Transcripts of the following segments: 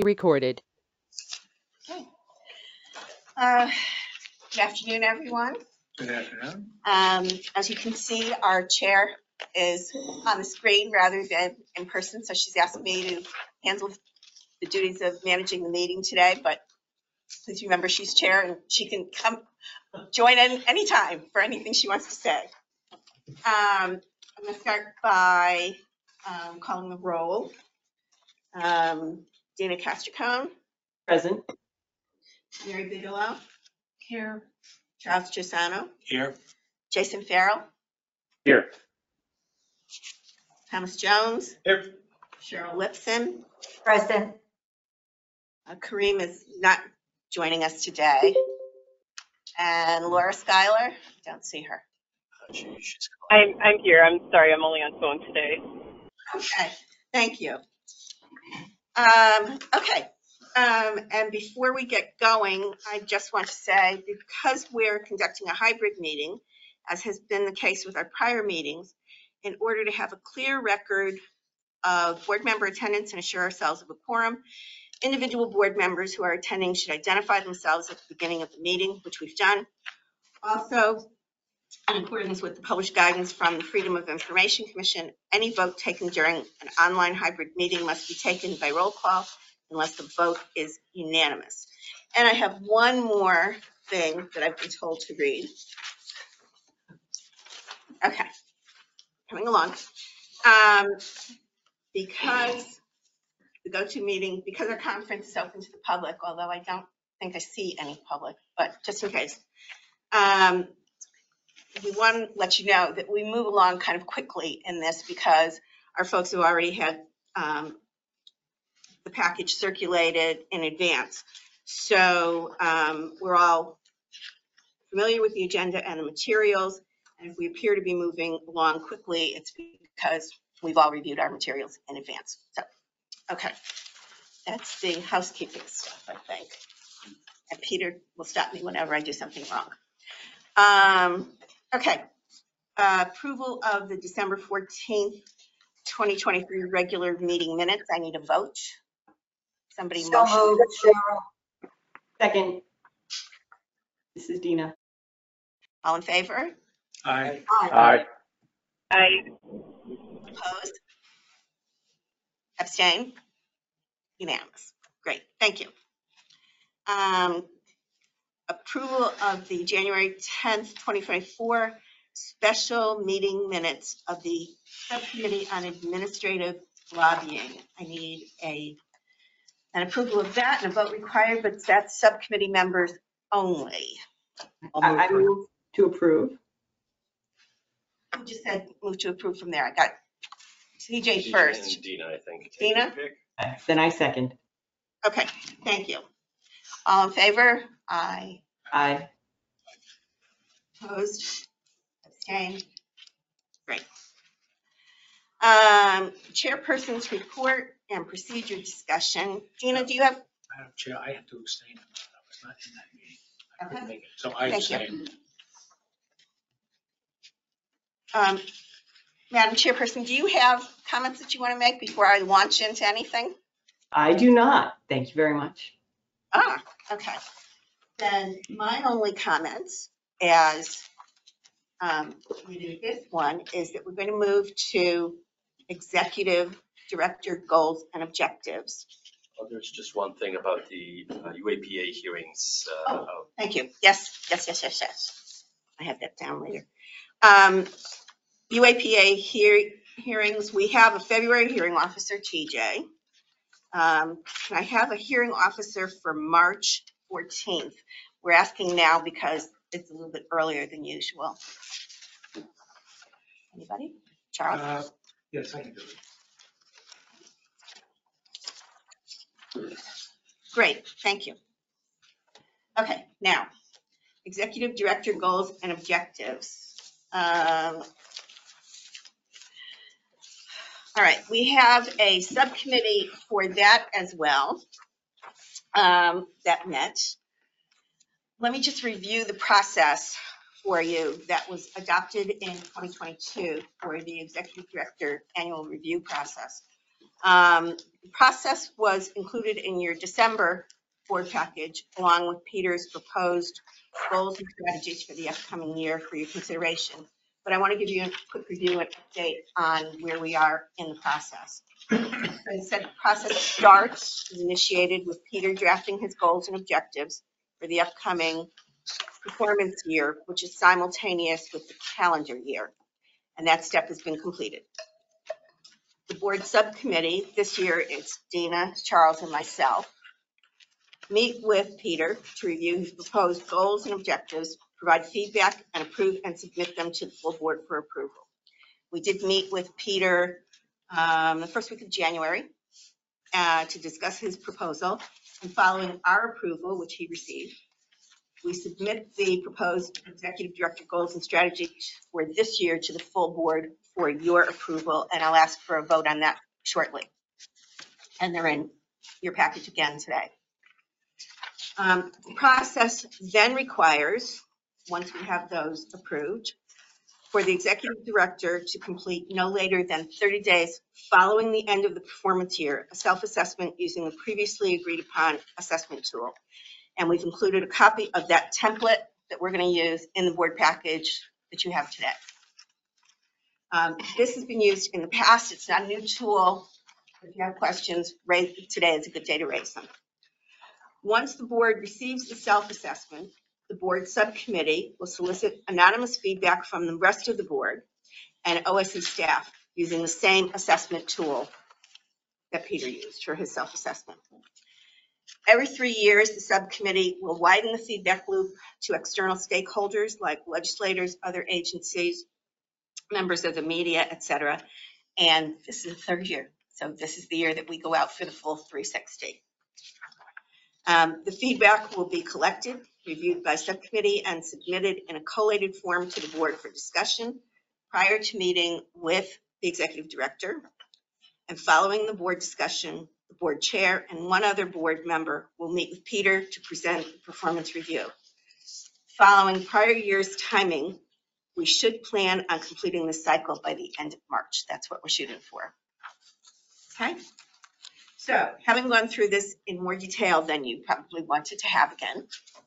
recorded. Okay. Good afternoon, everyone. Good afternoon. As you can see, our chair is on the screen rather than in person, so she's asked me to handle the duties of managing the meeting today, but please remember she's chair and she can come join in anytime for anything she wants to say. I'm going to start by calling the roll. Dana Castricone. Present. Mary Bigelow. Here. Charles Gisano. Here. Jason Farrell. Here. Thomas Jones. Here. Cheryl Lipson. Present. Kareem is not joining us today. And Laura Schuyler, don't see her. I'm here. I'm sorry, I'm only on phone today. Okay, thank you. Okay, and before we get going, I just want to say, because we're conducting a hybrid meeting, as has been the case with our prior meetings, in order to have a clear record of board member attendance and assure ourselves of a quorum, individual board members who are attending should identify themselves at the beginning of the meeting, which we've done. Also, in accordance with the published guidance from the Freedom of Information Commission, any vote taken during an online hybrid meeting must be taken by roll call unless the vote is unanimous. And I have one more thing that I've been told to read. Okay, coming along. Because the go-to meeting, because our conference is open to the public, although I don't think I see any public, but just in case. We want to let you know that we move along kind of quickly in this because our folks have already had the package circulated in advance. So we're all familiar with the agenda and the materials. And if we appear to be moving along quickly, it's because we've all reviewed our materials in advance. So, okay, that's the housekeeping stuff, I think. And Peter will stop me whenever I do something wrong. Okay, approval of the December 14th, 2023 regular meeting minutes. I need a vote. Somebody So motion. moved, Cheryl. Second. This is Dina. All in favor? Aye. Aye. Opposed? Abstain? Unanimous. Great, thank you. Approval of the January 10th, 2024 special meeting minutes of the Subcommittee on Administrative Lobbying. I need an approval of that and a vote required, but that's subcommittee members only. I move to approve. Who just said move to approve from there? I got CJ first. And Dina, I think. Dina? Then I second. Okay, thank you. All in favor? Aye. Aye. Opposed? Abstained? Great. Chairperson's report and procedure discussion. Dina, do you have? Madam Chair, I have to abstain. I was not in that meeting. I Okay. couldn't make it, so I Thank you. abstain. Madam Chairperson, do you have comments that you want to make before I launch into anything? I do not. Thank you very much. Ah, okay. Then my only comments as we do this one is that we're going to move to Executive Director Goals and Objectives. Well, there's just one thing about the UAPA hearings. Thank you. Yes. I have that down later. UAPA hearings, we have a February hearing officer, TJ. I have a hearing officer for March 14th. We're asking now because it's a little bit earlier than usual. Anybody? Charles? Yes, I can do it. Great, thank you. Okay, now, Executive Director Goals and Objectives. All right, we have a subcommittee for that as well that met. Let me just review the process for you that was adopted in 2022 for the Executive Director Annual Review process. The process was included in your December board package, along with Peter's proposed goals and strategies for the upcoming year for your consideration. But I want to give you a quick review and update on where we are in the process. As I said, the process is initiated with Peter drafting his goals and objectives for the upcoming performance year, which is simultaneous with the calendar year. And that step has been completed. The board subcommittee, this year it's Dina, Charles, and myself, meet with Peter to review his proposed goals and objectives, provide feedback, and approve and submit them to the full board for approval. We did meet with Peter the first week of January to discuss his proposal, and following our approval, which he received, we submit the proposed executive director goals and strategy for this year to the full board for your approval, and I'll ask for a vote on that shortly. And they're in your package again today. The process then requires, once we have those approved, for the executive director to complete no later than 30 days following the end of the performance year, a self-assessment using the previously agreed upon assessment tool. And we've included a copy of that template that we're going to use in the board package that you have today. This has been used in the past. It's not a new tool. If you have questions, today is a good day to raise them. Once the board receives the self-assessment, the board subcommittee will solicit anonymous feedback from the rest of the board and OSC staff using the same assessment tool that Peter used for his self-assessment. Every 3 years, the subcommittee will widen the feedback loop to external stakeholders like legislators, other agencies, members of the media, etc. And this is the third year. So this is the year that we go out for the full 360. The feedback will be collected, reviewed by subcommittee, and submitted in a collated form to the board for discussion prior to meeting with the executive director. And following the board discussion, the board chair and one other board member will meet with Peter to present the performance review. Following prior year's timing, we should plan on completing the cycle by the end of March. That's what we're shooting for. Okay. So having gone through this in more detail than you probably wanted to have again,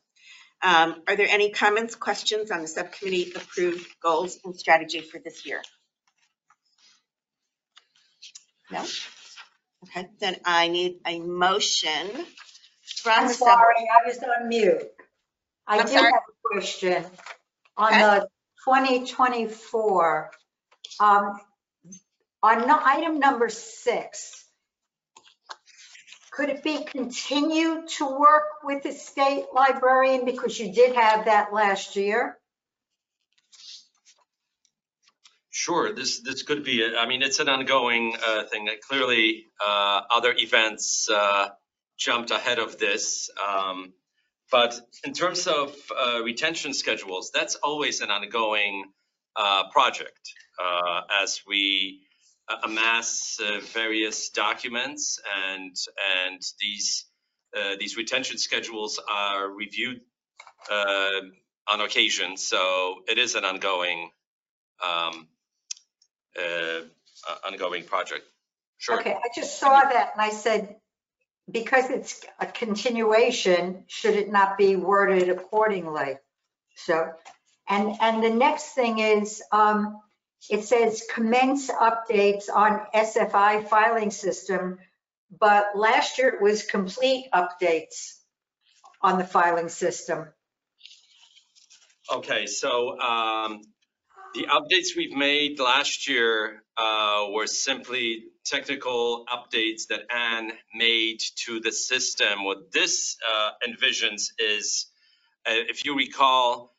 are there any comments, questions on the subcommittee approved goals and strategy for this year? No? Okay, then I need a motion from I'm the sorry, I was on mute. I I'm do sorry. have a question. On Okay. the 2024, on item number 6, could it be continued to work with the state librarian because you did have that last year? Sure, this could be, I mean, it's an ongoing thing. Clearly, other events jumped ahead of this. But in terms of retention schedules, that's always an ongoing project as we amass various documents, and these retention schedules are reviewed on occasion. So it is an ongoing project. Sure. Okay, I just saw that and I said, because it's a continuation, should it not be worded accordingly? So, and the next thing is, it says commence updates on SFI filing system, but last year it was complete updates on the filing system. Okay, so the updates we've made last year were simply technical updates that Anne made to the system. What this envisions is, if you recall,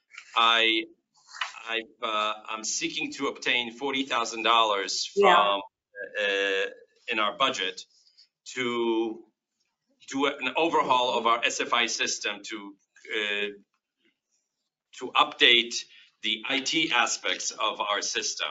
I'm seeking to obtain $40,000 from in our budget to do an overhaul of our SFI system to update the IT aspects of our system,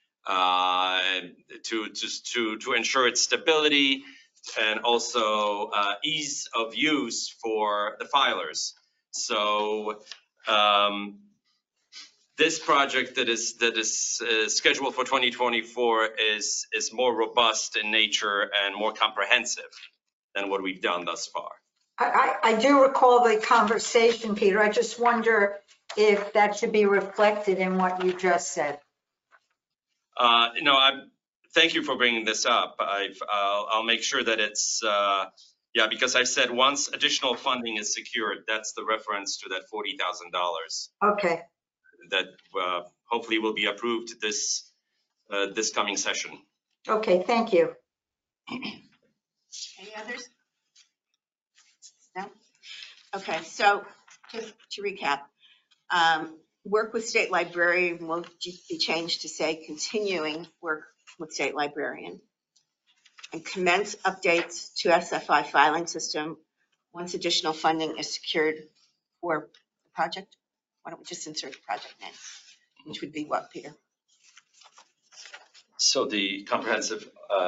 to ensure its stability and also ease of use for the filers. So this project that is scheduled for 2024 is more robust in nature and more comprehensive than what we've done thus far. I do recall the conversation, Peter. I just wonder if that should be reflected in what you just said. Thank you for bringing this up. I'll make sure that it's, because I said once additional funding is secured, that's the reference to that $40,000 Okay, that hopefully will be approved this coming session. okay, thank you. Any others? No? Okay, so just to recap, work with state librarian will be changed to say continuing work with state librarian. And commence updates to SFI filing system once additional funding is secured for the project. Why don't we just insert the project name, which would be what, Peter? So the comprehensive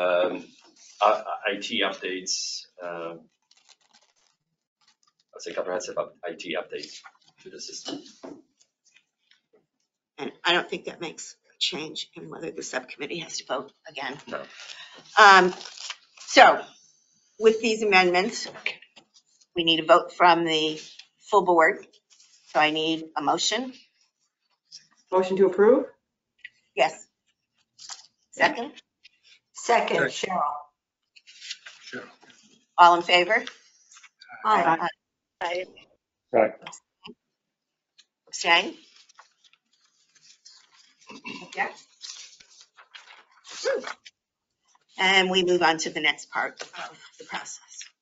IT updates, I'll say comprehensive IT updates to the system. And I don't think that makes a change in whether the subcommittee has to vote again. No. So with these amendments, we need a vote from the full board. So I need a motion. Motion to approve? Yes. Second? Second, Sure. Cheryl. Sure. All in favor? Aye. Aye. Abstain? Yeah. And we move on to the next part of the process.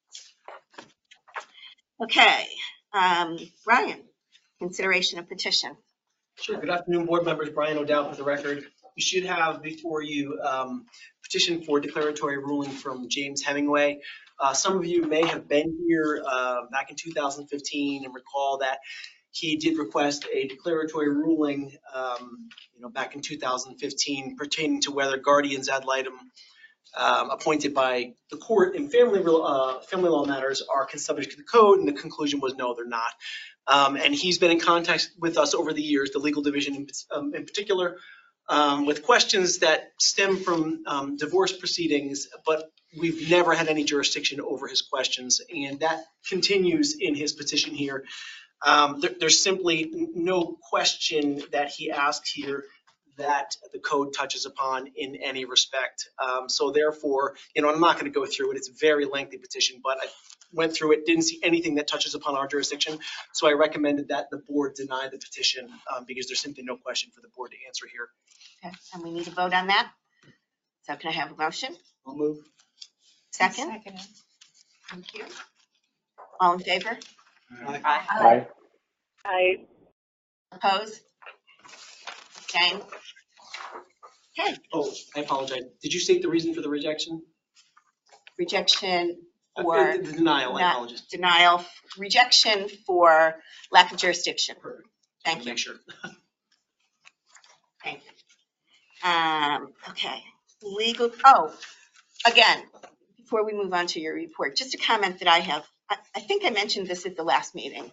Okay, Ryan, consideration of petition. Sure. Good afternoon, board members. Brian O'Dowd for the record. You should have before you petition for declaratory ruling from James Hemingway. Some of you may have been here back in 2015 and recall that he did request a declaratory ruling, back in 2015 pertaining to whether guardians ad litem appointed by the court in family law matters are subject to the code, and the conclusion was no, they're not. And he's been in contact with us over the years, the legal division in particular, with questions that stem from divorce proceedings, but we've never had any jurisdiction over his questions, and that continues in his petition here. There's simply no question that he asked here that the code touches upon in any respect. So therefore, I'm not going to go through it. It's a very lengthy petition, but I went through it, didn't see anything that touches upon our jurisdiction. So I recommended that the board deny the petition because there's simply no question for the board to answer here. Okay, and we need to vote on that. So can I have a motion? I'll move. Second? Thank you. All in favor? Aye. Aye. Opposed? Abstain? Okay, Oh, I apologize. Did you state the reason for the rejection? rejection for The denial, I not- apologize. denial, rejection for lack of jurisdiction. Perfect. Thank you. Make sure. Thank you. Okay, legal, again, before we move on to your report, just a comment that I have. I think I mentioned this at the last meeting,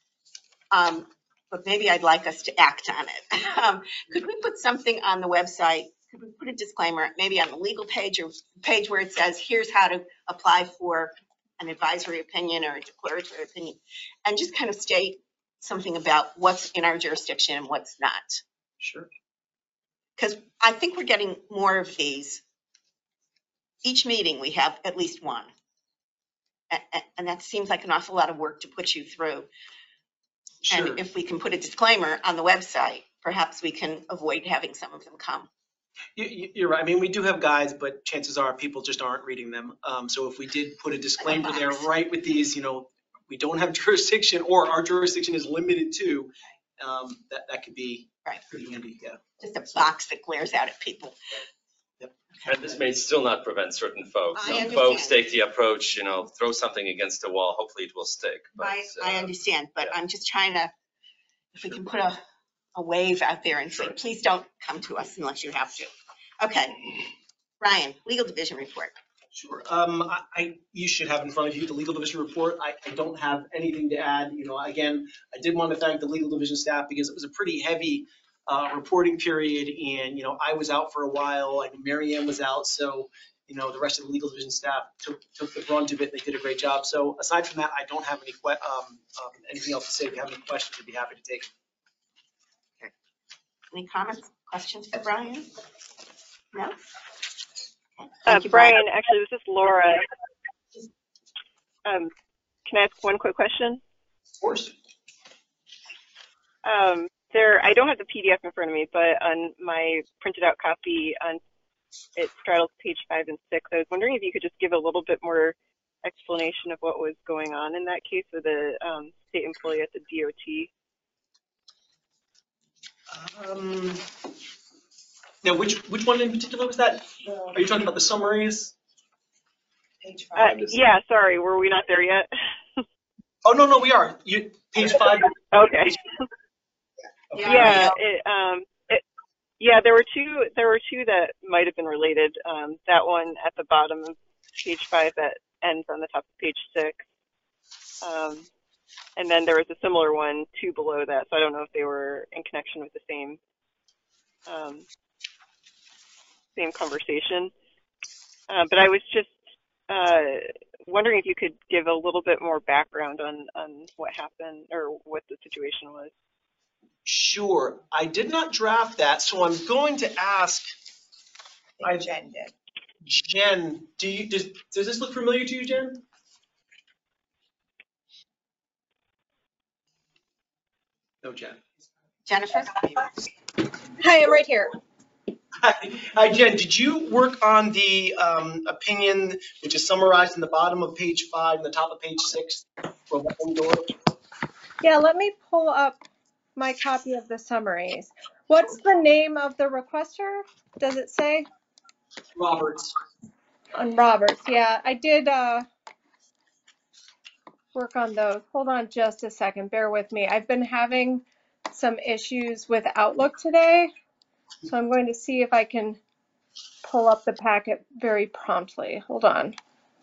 but maybe I'd like us to act on it. Could we put something on the website? Could we put a disclaimer, maybe on the legal page or page where it says, here's how to apply for an advisory opinion or a declaratory opinion, and just kind of state something about what's in our jurisdiction and what's not? Sure. Because I think we're getting more of these. Each meeting, we have at least one. And that seems like an awful lot of work to put you through. Sure. And if we can put a disclaimer on the website, perhaps we can avoid having some of them come. You're right. I mean, we do have guides, but chances are people just aren't reading them. So if we did put a disclaimer there right with these, we don't have jurisdiction or our jurisdiction is limited to, that could be Right. pretty handy. Yeah. Just a box that glares out at people. And this may still not prevent certain folks. I Some understand. folks take the approach, throw something against the wall, hopefully it will stick. But, I understand, but yeah. I'm just trying to, if we can put a wave out there and say, Sure. please don't come to us unless you have to. Okay. Ryan, legal division report. Sure. You should have in front of you the legal division report. I don't have anything to add. Again, I did want to thank the legal division staff because it was a pretty heavy reporting period. And, I was out for a while, and Mary Ann was out. So, the rest of the legal division staff took the brunt of it. They did a great job. So aside from that, I don't have anything else to say. If you have any questions, I'd be happy to take. Any comments, questions for Brian? No? Okay. Thank you, Brian, actually, this is Laura. Can I ask one quick question? Of course. I don't have the PDF in front of me, but on my printed out copy, it straddles page 5 and 6. I was wondering if you could just give a little bit more explanation of what was going on in that case with the state employee at the DOT. Now, which one in particular was that? Are you talking about the summaries? Page 5. Yeah, sorry, were we not there yet? Oh, no, we are. Page 5. Okay. Yeah. Yeah, there were two that might have been related. That one at the bottom of page 5 that ends on the top of page 6. And then there was a similar one 2 below that, so I don't know if they were in connection with the same conversation. But I was just wondering if you could give a little bit more background on what happened or what the situation was. Sure. I did not draft that, so I'm going to ask. Jen did. Jen, does this look familiar to you, Jen? No, Jen. Jennifer? Hi, I'm right here. Hi, Jen. Did you work on the opinion, which is summarized in the bottom of page 5 and the top of page 6 for Welcome Door? Yeah, let me pull up my copy of the summaries. What's the name of the requester? Does it say? Roberts. On Roberts, yeah. I did work on those. Hold on just a second. Bear with me. I've been having some issues with Outlook today, so I'm going to see if I can pull up the packet very promptly. Hold on.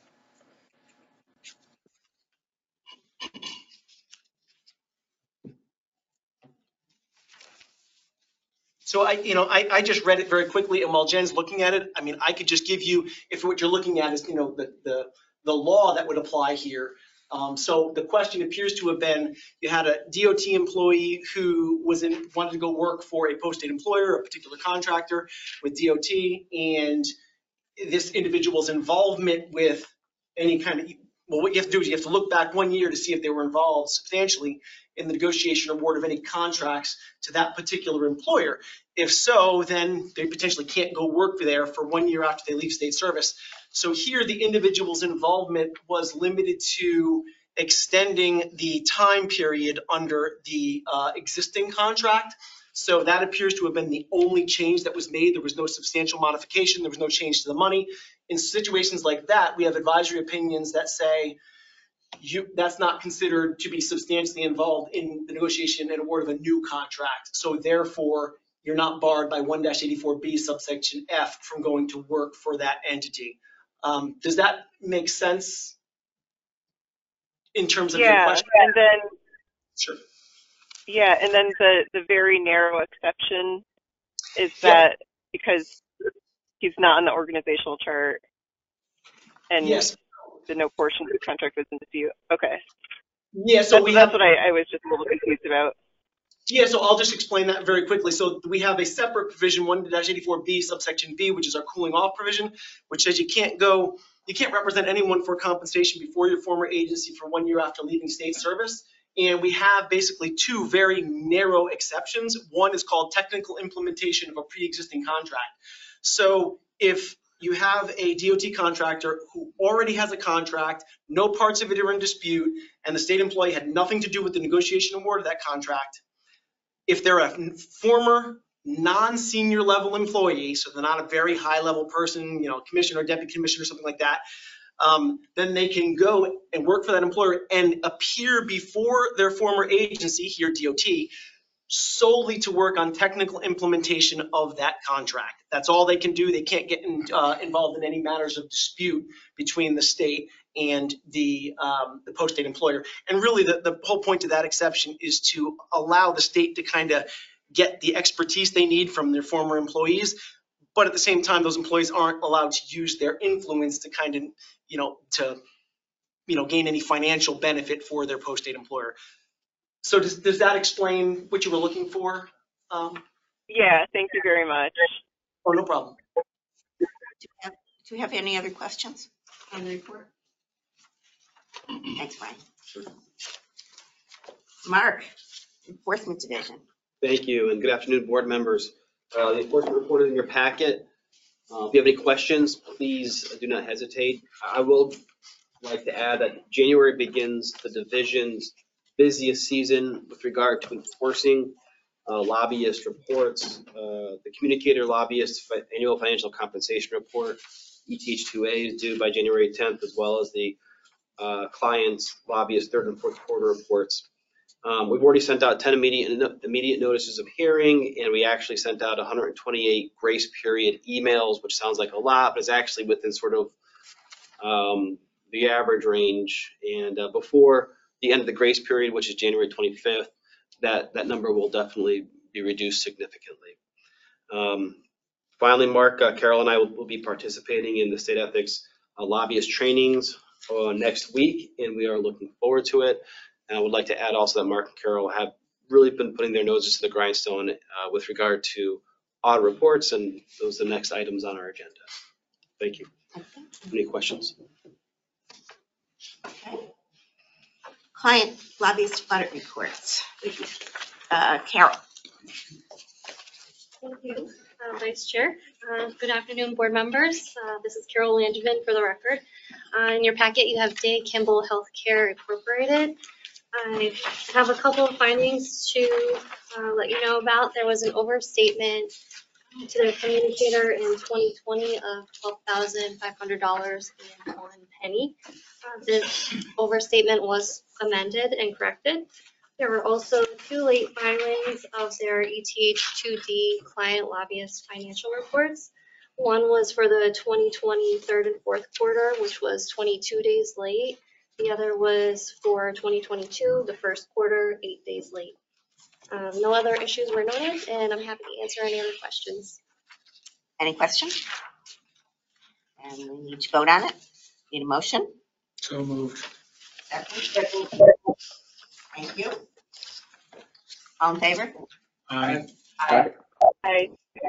So I just read it very quickly, and while Jen's looking at it, I mean, I could just give you, if what you're looking at is, the law that would apply here. So the question appears to have been, you had a DOT employee who wanted to go work for a post-state employer, a particular contractor with DOT, and this individual's involvement with any kind of, well, what you have to do is you have to look back 1 year to see if they were involved substantially in the negotiation or award of any contracts to that particular employer. If so, then they potentially can't go work there for 1 year after they leave state service. So here, the individual's involvement was limited to extending the time period under the existing contract. So that appears to have been the only change that was made. There was no substantial modification. There was no change to the money. In situations like that, we have advisory opinions that say that's not considered to be substantially involved in the negotiation and award of a new contract. So therefore, you're not barred by 1-84B subsection F from going to work for that entity. Does that make sense in terms of your question? And then Sure. Yeah, and then the very narrow exception is that because he's not on the organizational chart and Yes. the no portion of the contract was in dispute. Okay. Yeah, so that's what I was just a little confused about. Yeah, so I'll just explain that very quickly. So we have a separate provision, 1-84B subsection B, which is our cooling off provision, which says you can't represent anyone for compensation before your former agency for 1 year after leaving state service. And we have basically two very narrow exceptions. One is called technical implementation of a pre-existing contract. So if you have a DOT contractor who already has a contract, no parts of it are in dispute, and the state employee had nothing to do with the negotiation award of that contract, if they're a former non-senior level employee, so they're not a very high level person, commissioner or deputy commissioner or something like that, then they can go and work for that employer and appear before their former agency, here DOT, solely to work on technical implementation of that contract. That's all they can do. They can't get involved in any matters of dispute between the state and the post-state employer. And really the whole point of that exception is to allow the state to kind of get the expertise they need from their former employees. But at the same time, those employees aren't allowed to use their influence to kind of, gain any financial benefit for their post-date employer. So does that explain what you were looking for? Yeah, thank you very much. Oh, no problem. Do we have any other questions on the report? Thanks, Brian. Mark, Enforcement Division. Thank you, and good afternoon, board members. The enforcement report is in your packet. If you have any questions, please do not hesitate. I will like to add that January begins the division's busiest season with regard to enforcing lobbyist reports. The communicator lobbyist annual financial compensation report, ETH2A, is due by January 10th, as well as the client's lobbyist third and fourth quarter reports. We've already sent out 10 immediate notices of hearing, and we actually sent out 128 grace period emails, which sounds like a lot, but it's actually within sort of the average range. And before the end of the grace period, which is January 25th, that number will definitely be reduced significantly. Finally, Mark, Carol, and I will be participating in the state ethics lobbyist trainings next week, and we are looking forward to it. And I would like to add also that Mark and Carol have really been putting their noses to the grindstone with regard to audit reports, and those are the next items on our agenda. Thank you. Okay. Any questions? Okay. Client lobbyist audit reports. Carol. Thank you, Vice Chair. Good afternoon, board members. This is Carol Langevin for the record. In your packet, you have Day Kimball Healthcare Incorporated. I have a couple of findings to let you know about. There was an overstatement to the communicator in 2020 of $12,500.01. This overstatement was amended and corrected. There were also 2 late filings of their ETH2D client lobbyist financial reports. One was for the 2020 third and fourth quarter, which was 22 days late. The other was for 2022, the first quarter, 8 days late. No other issues were noted, and I'm happy to answer any other questions. Any questions? And we need to vote on it. Need a motion? So moved. Second. Thank you. All in favor? Aye. Aye.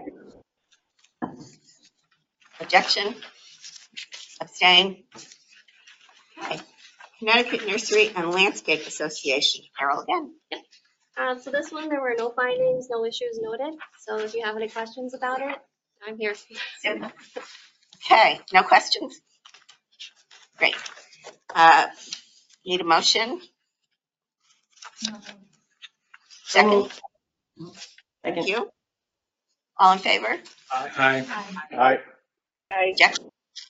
Objection? Abstain? Okay. Connecticut Nursery and Landscape Association. Carol again. So this one, there were no findings, no issues noted. So if you have any questions about it, I'm here. Simple. Okay, no questions? Great. Need a motion? Second? Thank you. All in favor? Aye. Aye. Aye. Objection?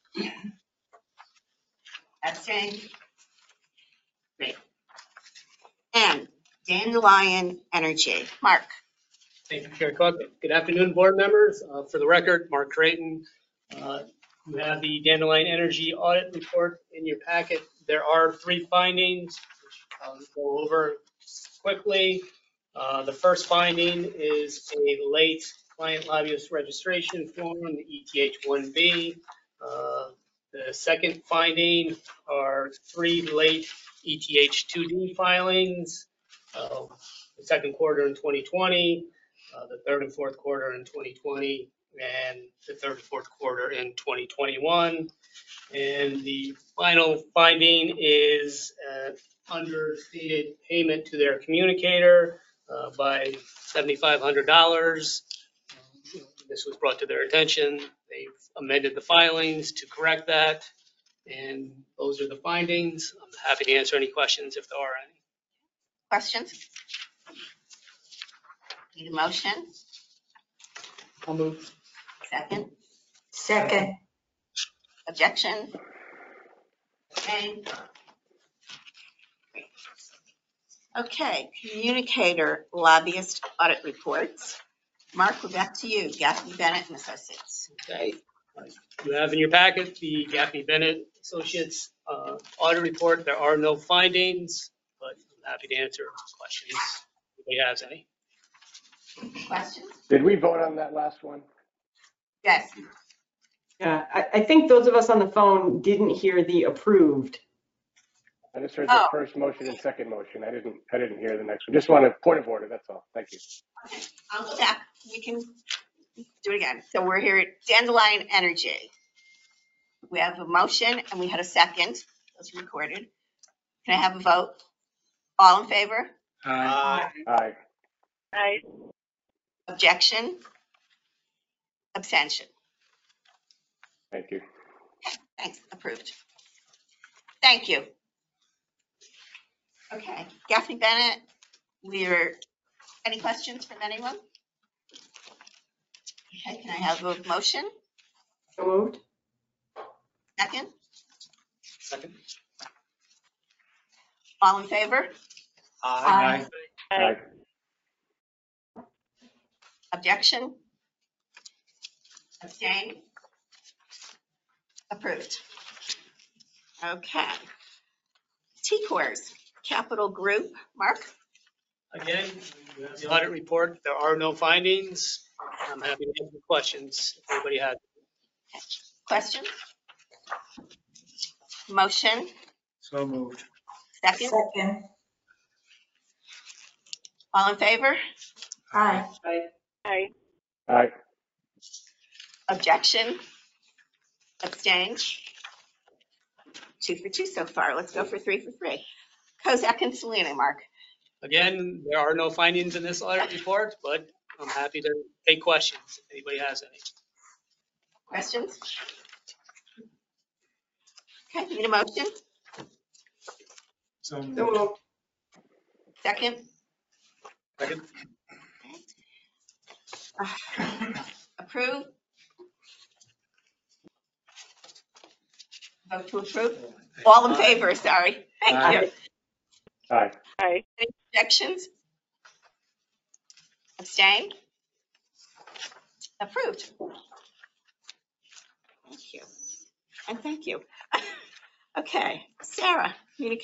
Abstain? Great. And Dandelion Energy. Mark. Thank you, Chair Cook. Good afternoon, board members. For the record, Mark Creighton. You have the Dandelion Energy audit report in your packet. There are 3 findings, which I'll go over quickly. The first finding is a late client lobbyist registration form, the ETH1B. The second finding are 3 late ETH2D filings, the second quarter in 2020, the third and fourth quarter in 2020, and the third and fourth quarter in 2021. And the final finding is understated payment to their communicator by $7,500. This was brought to their attention. They've amended the filings to correct that. And those are the findings. I'm happy to answer any questions if there are any. Questions? Need a motion? I'll move. Second? Second. Objection? Okay. Okay, communicator lobbyist audit reports. Mark, we're back to you. Gaffney Bennett and Associates. Okay. You have in your packet the Gaffney Bennett Associates audit report. There are no findings, but I'm happy to answer questions if anybody has any. Questions? Did we vote on that last one? Yes. Yeah, I think those of us on the phone didn't hear the approved. I just heard the Oh. first motion and second motion. I didn't hear the next one. Just want a point of order, that's all. Thank you. I'll go back. We can do it again. So we're here at Dandelion Energy. We have a motion and we had a second. Those are recorded. Can I have a vote? All in favor? Aye. Aye. Aye. Objection? Abstention? Thank you. Thanks, approved. Thank you. Okay, Gaffney Bennett, any questions from anyone? Okay, can I have a motion? So moved. Second? Second. All in favor? Aye. Aye. Objection? Abstain? Approved. Okay. T-Cores, Capital Group, Mark? Again, you have the audit report. There are no findings. I'm happy to answer questions if anybody has. Question? Motion? So moved. Second? Second. All in favor? Aye. Aye. Aye. Objection? Abstain? 2 for 2 so far. Let's go for 3 for 3. Kozak and Selena, Mark. Again, there are no findings in this audit report, but I'm happy to take questions if anybody has any. Questions? Okay, need a motion? So So moved. moved. Second? Second. Approve? Vote to approve? All in favor, sorry. Thank you. Aye. Aye. Any objections? Abstain? Approved. Thank you. And thank you. Okay, Sarah,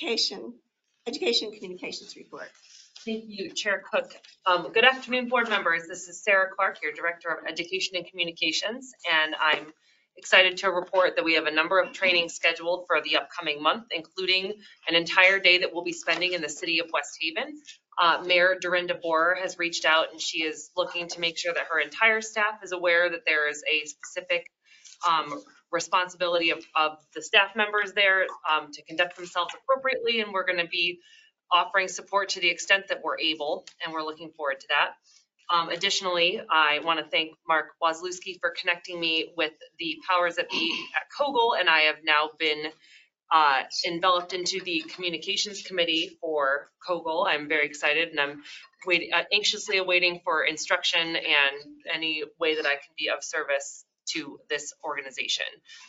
Education Communications Report. Thank you, Chair Cook. Good afternoon, board members. This is Sarah Clark, your Director of Education and Communications, and I'm excited to report that we have a number of trainings scheduled for the upcoming month, including an entire day that we'll be spending in the city of West Haven. Mayor Dorinda Borer has reached out and she is looking to make sure that her entire staff is aware that there is a specific responsibility of the staff members there to conduct themselves appropriately, and we're going to be offering support to the extent that we're able, and we're looking forward to that. Additionally, I want to thank Mark Wazlewski for connecting me with the powers that be at Kogel, and I have now been enveloped into the communications committee for Kogel. I'm very excited, and I'm anxiously awaiting for instruction and any way that I can be of service to this organization.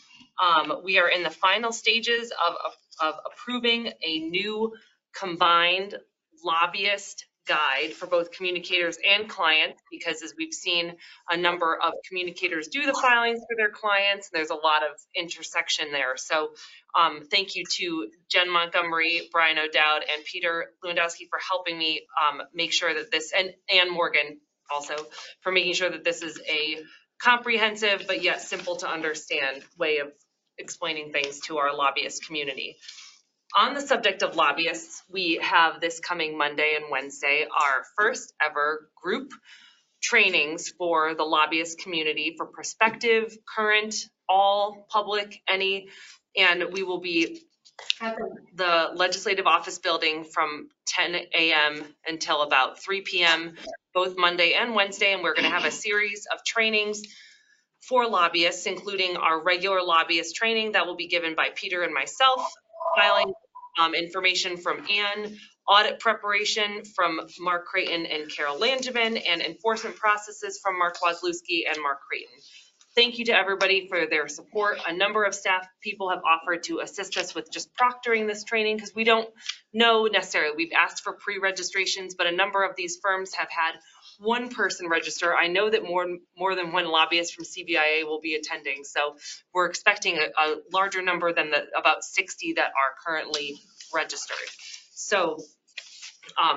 We are in the final stages of approving a new combined lobbyist guide for both communicators and clients, because as we've seen, a number of communicators do the filings for their clients, and there's a lot of intersection there. So thank you to Jen Montgomery, Brian O'Dowd, and Peter Lewandowski for helping me make sure that this, and Ann Morgan also, for making sure that this is a comprehensive but yet simple to understand way of explaining things to our lobbyist community. On the subject of lobbyists, we have this coming Monday and Wednesday our first ever group trainings for the lobbyist community for prospective, current, all, public, any, and we will be at the Legislative Office Building from 10 a.m. until about 3 p.m. both Monday and Wednesday, and we're going to have a series of trainings for lobbyists, including our regular lobbyist training that will be given by Peter and myself, filing information from Ann, audit preparation from Mark Creighton and Carol Langevin, and enforcement processes from Mark Wazlewski and Mark Creighton. Thank you to everybody for their support. A number of staff people have offered to assist us with just proctoring this training because we don't know necessarily. We've asked for pre-registrations, but a number of these firms have had one person register. I know that more than one lobbyist from CBIA will be attending, so we're expecting a larger number than the about 60 that are currently registered. So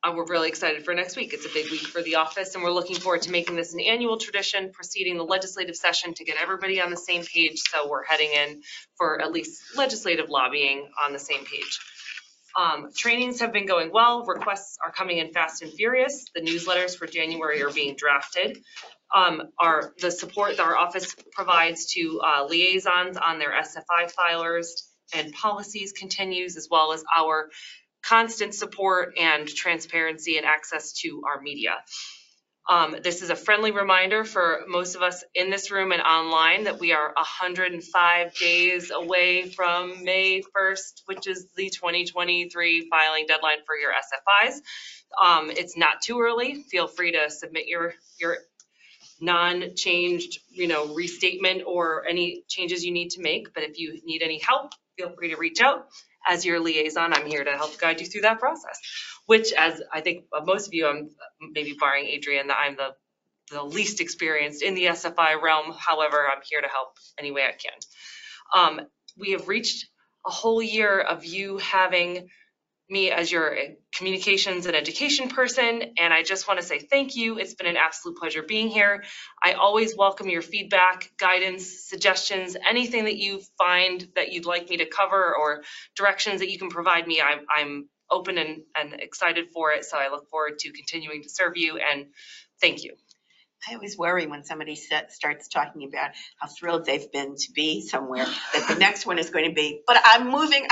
we're really excited for next week. It's a big week for the office, and we're looking forward to making this an annual tradition, preceding the legislative session to get everybody on the same page. So we're heading in for at least legislative lobbying on the same page. Trainings have been going well. Requests are coming in fast and furious. The newsletters for January are being drafted. The support that our office provides to liaisons on their SFI filers and policies continues, as well as our constant support and transparency and access to our media. This is a friendly reminder for most of us in this room and online that we are 105 days away from May 1st, which is the 2023 filing deadline for your SFIs. It's not too early. Feel free to submit your non-changed, restatement or any changes you need to make. But if you need any help, feel free to reach out. As your liaison, I'm here to help guide you through that process, which, as I think most of you, I'm maybe barring Adrian, that I'm the least experienced in the SFI realm. However, I'm here to help any way I can. We have reached a whole year of you having me as your communications and education person, and I just want to say thank you. It's been an absolute pleasure being here. I always welcome your feedback, guidance, suggestions, anything that you find that you'd like me to cover or directions that you can provide me. I'm open and excited for it, so I look forward to continuing to serve you, and thank you. I always worry when somebody starts talking about how thrilled they've been to be somewhere, that the next one is going to be, but I'm moving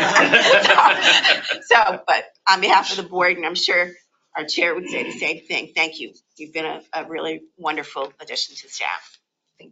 on. But on behalf of the board, and I'm sure our chair would say the same thing, thank you. You've been a really wonderful addition to staff. Thank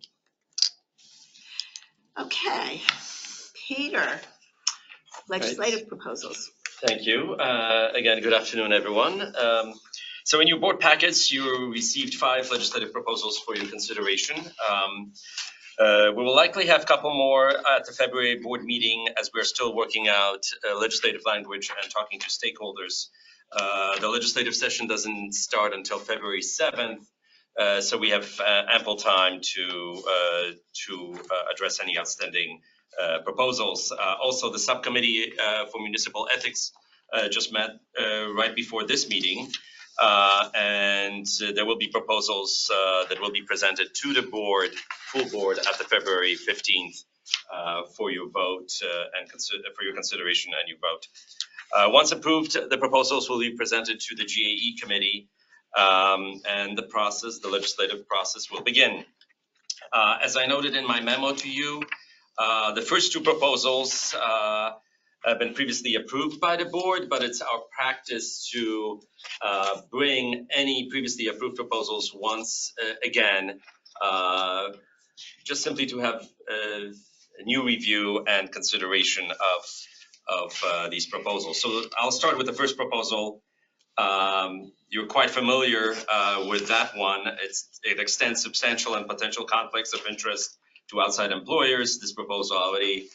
you. Okay, Peter, legislative proposals. Thank you. Again, good afternoon, everyone. So in your board packets, you received 5 legislative proposals for your consideration. We will likely have a couple more at the February board meeting as we're still working out legislative language and talking to stakeholders. The legislative session doesn't start until February 7th, so we have ample time to address any outstanding proposals. Also, the subcommittee for municipal ethics just met right before this meeting. And there will be proposals that will be presented to the board, full board, at the February 15th for your vote and for your consideration and your vote. Once approved, the proposals will be presented to the GAE committee, and the legislative process will begin. As I noted in my memo to you, the first 2 proposals have been previously approved by the board, but it's our practice to bring any previously approved proposals once again, just simply to have a new review and consideration of these proposals. So I'll start with the first proposal. You're quite familiar with that one. It extends substantial and potential conflicts of interest to outside employers. This proposal already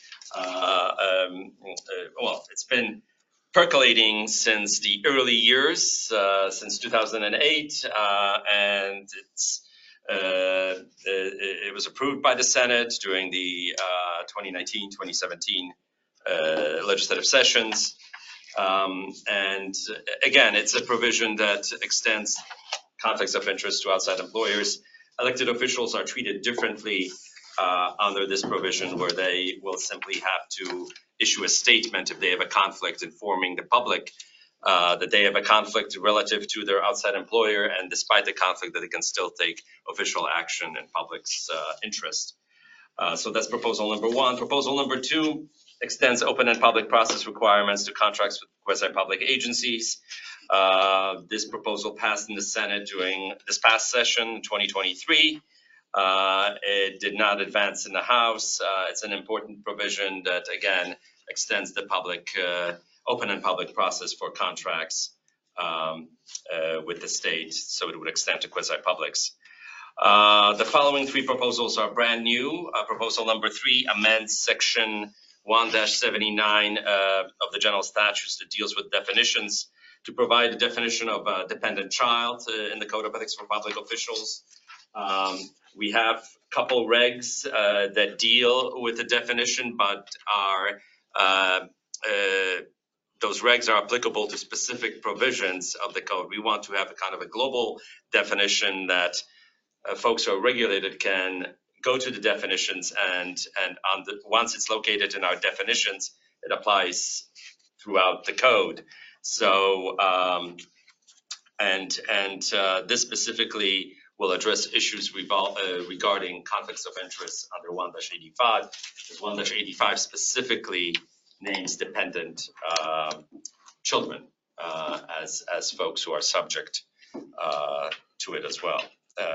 it's been percolating since the early years, since 2008, and it was approved by the Senate during the 2019-2017 legislative sessions. And again, it's a provision that extends conflicts of interest to outside employers. Elected officials are treated differently under this provision, where they will simply have to issue a statement if they have a conflict, informing the public that they have a conflict relative to their outside employer, and despite the conflict, that they can still take official action in public's interest. So that's proposal number 1. Proposal number 2 extends open and public process requirements to contracts with quasi-public agencies. This proposal passed in the Senate during this past session, 2023. It did not advance in the House. It's an important provision that, again, extends the public, open and public process for contracts with the state, so it would extend to quasi-publics. The following 3 proposals are brand new. Proposal number 3 amends section 1-79 of the general statutes that deals with definitions to provide a definition of a dependent child in the Code of Ethics for Public Officials. We have a couple regs that deal with the definition, but are those regs are applicable to specific provisions of the code. We want to have a kind of a global definition that folks who are regulated can go to the definitions and once it's located in our definitions, it applies throughout the code. So this specifically will address issues regarding conflicts of interest under 1-85. 1-85 specifically names dependent children as folks who are subject to it as well.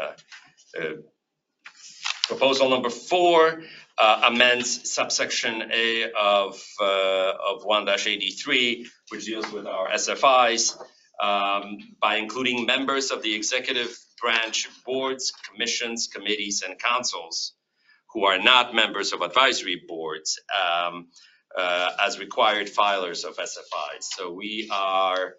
Proposal number 4 amends subsection A of 1-83, which deals with our SFIs, by including members of the executive branch boards, commissions, committees, and councils who are not members of advisory boards as required filers of SFIs. So we are,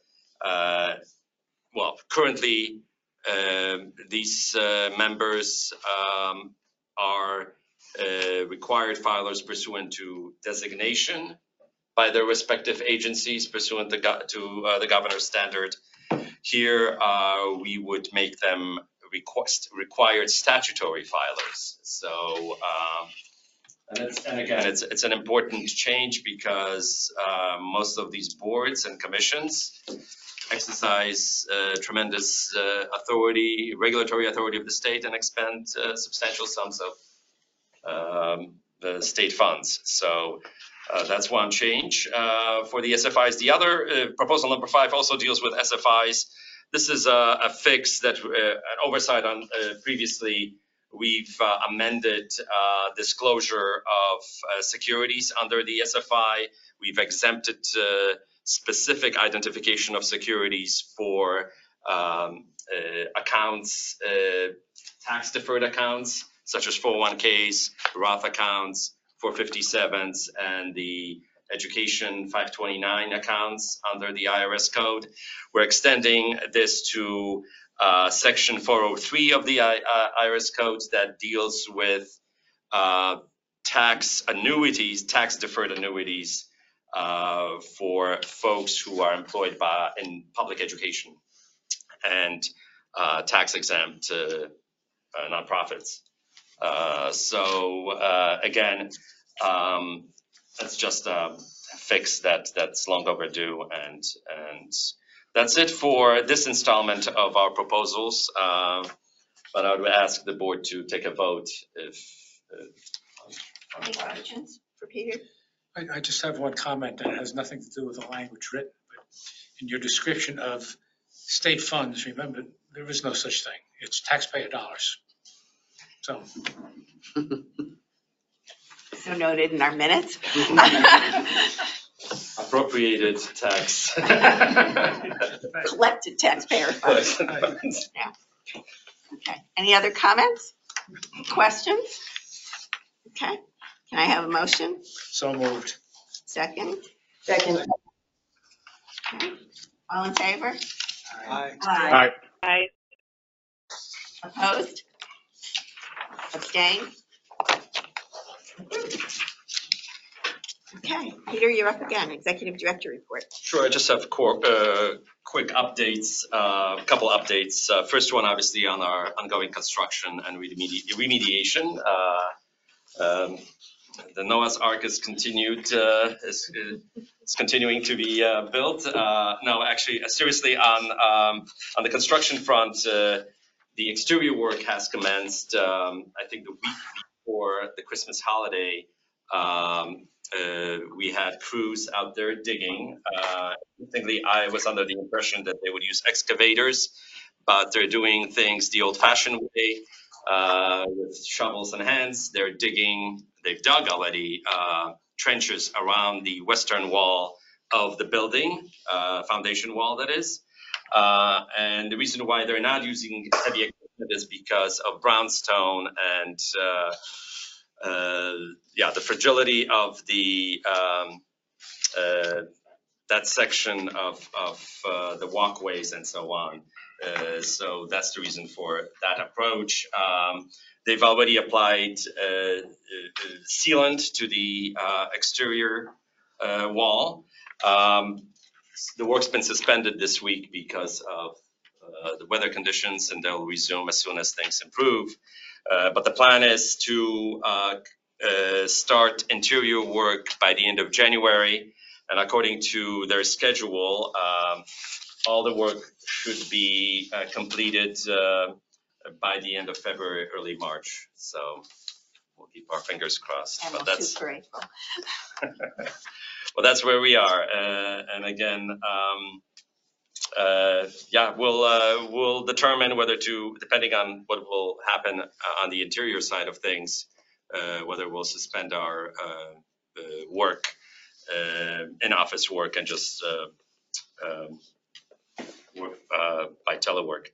currently these members are required filers pursuant to designation by their respective agencies pursuant to the governor's standard. Here, we would make them required statutory filers. So, and again, it's an important change because most of these boards and commissions exercise tremendous regulatory authority of the state, and expend substantial sums of the state funds. So that's one change for the SFIs. The other proposal number 5 also deals with SFIs. This is a fix that an oversight on previously. We've amended disclosure of securities under the SFI. We've exempted specific identification of securities for accounts, tax-deferred accounts, such as 401ks, Roth accounts, 457s, and the Education 529 accounts under the IRS code. We're extending this to Section 403 of the IRS code that deals with tax annuities, tax-deferred annuities for folks who are employed in public education and tax-exempt nonprofits. Again, that's just a fix that's long overdue, and that's it for this installment of our proposals. But I would ask the board to take a vote if. Any questions for Peter? I just have one comment that has nothing to do with the language written, but in your description of state funds, remember, there is no such thing. It's taxpayer dollars. So. So noted in our minutes. Appropriated tax. Collected taxpayer funds. Yeah. Okay. Any other comments? Questions? Okay. Can I have a motion? So moved. Second? Second. Okay. All in favor? Aye. Aye. Aye. Opposed? Abstain? Okay, Peter, you're up again. Executive Director report. Sure, I just have quick updates, a couple updates. First one, obviously, on our ongoing construction and remediation. The Noah's Ark is continued, is continuing to be built. No, actually, seriously, on the construction front, the exterior work has commenced. I think the week before the Christmas holiday. We had crews out there digging. Interestingly, I was under the impression that they would use excavators, but they're doing things the old-fashioned way with shovels and hands. They're digging. They've dug already trenches around the western wall of the building, foundation wall, that is. And the reason why they're not using heavy equipment is because of brownstone and the fragility of the that section of the walkways and so on. So that's the reason for that approach. They've already applied sealant to the exterior wall. the work's been suspended this week because of the weather conditions, and they'll resume as soon as things improve. But the plan is to start interior work by the end of January, and according to their schedule, all the work should be completed by the end of February, early March. So we'll keep our fingers crossed. And But we'll that's shoot for April. well, that's where we are. And again, yeah, we'll determine whether to, depending on what will happen on the interior side of things, whether we'll suspend our work, in-office work, and just work by telework.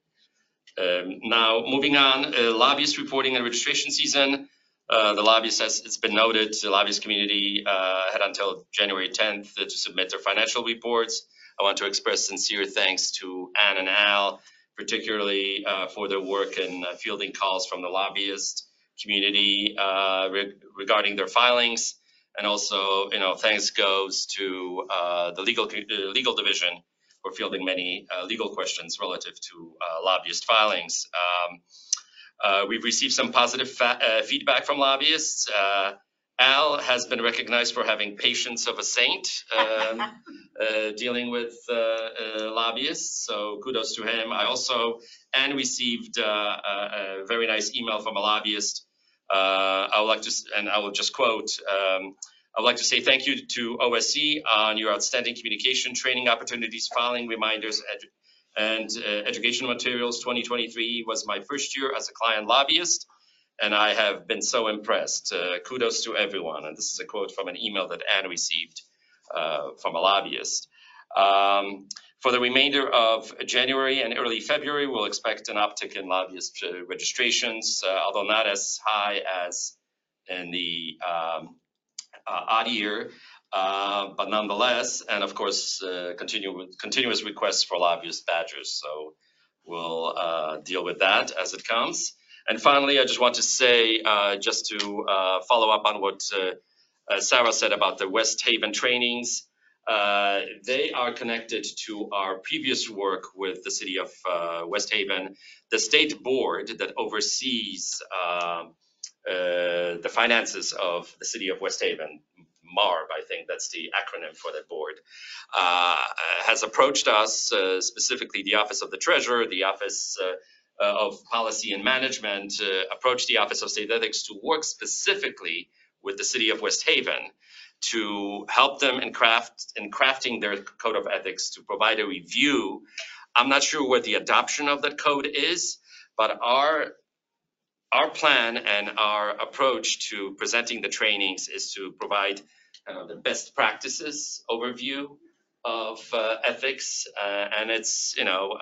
Now, moving on, lobbyist reporting and registration season. The lobbyists, as it's been noted, the lobbyist community had until January 10th to submit their financial reports. I want to express sincere thanks to Ann and Al, particularly for their work in fielding calls from the lobbyist community regarding their filings. And also, thanks goes to the legal division for fielding many legal questions relative to lobbyist filings. We've received some positive feedback from lobbyists. Al has been recognized for having patience of a saint dealing with lobbyists, so kudos to him. I received a very nice email from a lobbyist. I will just quote, I would like to say thank you to OSC on your outstanding communication training opportunities, filing reminders, and educational materials. 2023 was my first year as a client lobbyist, and I have been so impressed. Kudos to everyone. And this is a quote from an email that Anne received from a lobbyist. For the remainder of January and early February, we'll expect an uptick in lobbyist registrations, although not as high as in the odd year, but nonetheless, and of course, continuous requests for lobbyist badges. So we'll deal with that as it comes. And finally, I just want to say, just to follow up on what Sarah said about the West Haven trainings. They are connected to our previous work with the city of West Haven. The state board that oversees the finances of the city of West Haven, MARB, I think that's the acronym for that board, has approached us, specifically the Office of the Treasurer, the Office of Policy and Management, approached the Office of State Ethics to work specifically with the city of West Haven to help them in crafting their code of ethics, to provide a review. I'm not sure what the adoption of that code is, but our plan and our approach to presenting the trainings is to provide the best practices overview of ethics, and it's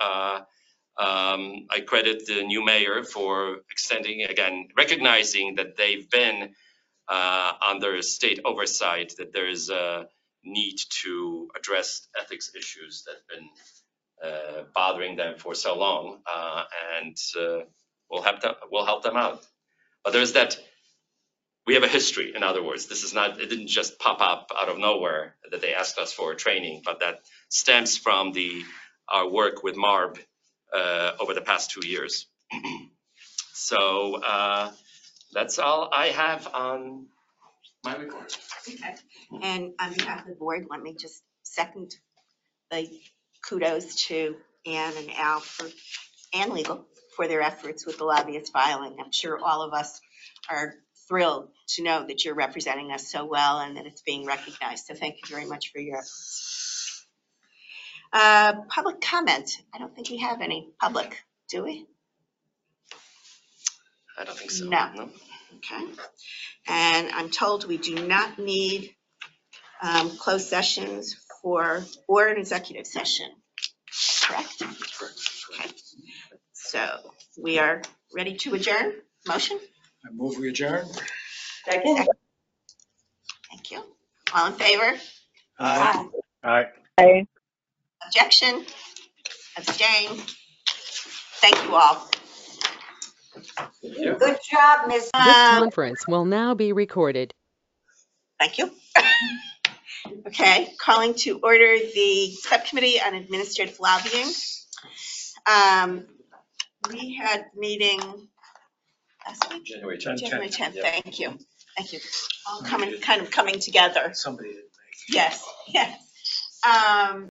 I credit the new mayor for extending, again, recognizing that they've been under state oversight, that there is a need to address ethics issues that have been bothering them for so long, and we'll help them out. But there's that, we have a history, in other words. This is not, it didn't just pop up out of nowhere that they asked us for a training, but that stems from our work with MARB over the past 2 years. So that's all I have on my report. Okay. And on behalf of the board, let me just second the kudos to Ann and Al and legal for their efforts with the lobbyist filing. I'm sure all of us are thrilled to know that you're representing us so well and that it's being recognized. So thank you very much for your efforts. Public comment. I don't think we have any public, do we? I don't think so. No. Okay. And I'm told we do not need closed sessions or an executive session. Correct? Correct. Okay. So we are ready to adjourn. Motion? I move we adjourn. Second. Thank you. All in favor? Aye. Aye. Objection? Abstain? Thank you all. Good job, Ms. This conference will now be recorded. Thank you. Okay, calling to order the Subcommittee on Administrative Lobbying. We had meeting last week, January 10th. January 10th, Yep. thank you. Thank you. All kind of coming together. Somebody didn't make it. Yes, yes.